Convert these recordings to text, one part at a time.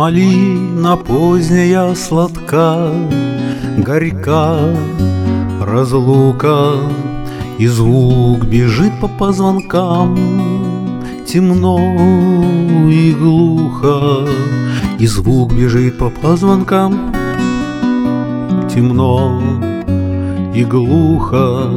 Малина поздняя сладка, горька разлука, и звук бежит по позвонкам. Темно и глухо, и звук бежит по позвонкам. Темно и глухо,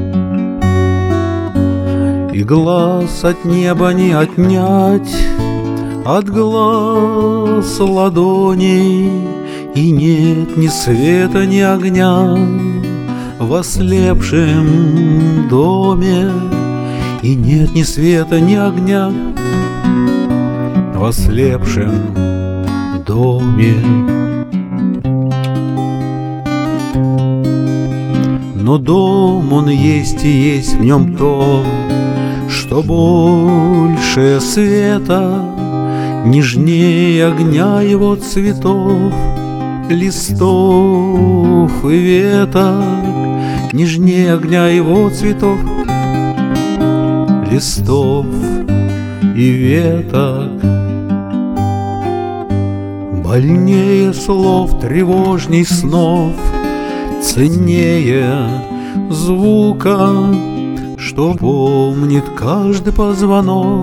и глаз от неба не отнять, от глаз ладоней, и нет ни света, ни огня в ослепшем доме, и нет ни света, ни огня в ослепшем доме. Но дом он есть, и есть в нем то, что больше света, нежнее огня его цветов, листов и веток, нежнее огня его цветов, листов и веток. Больнее слов, тревожней снов, ценнее звука, что помнит каждый позвонок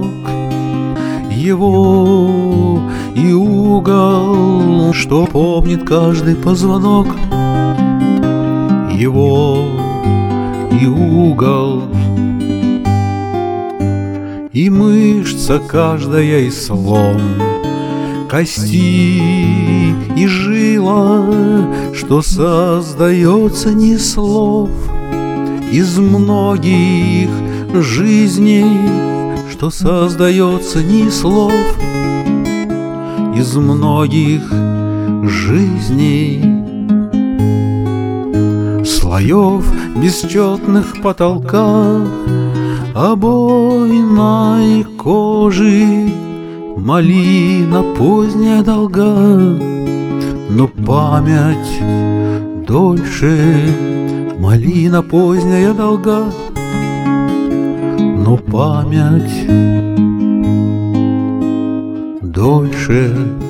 его и угол, что помнит каждый позвонок его и угол, и мышца каждая и слом, кости и жила, что создается не слов, из многих жизней, что создается не слов, из многих жизней, слоев бесчетных потолка, обойной кожи, малина поздняя долга, но память дольше. Малина поздняя долга, но память дольше.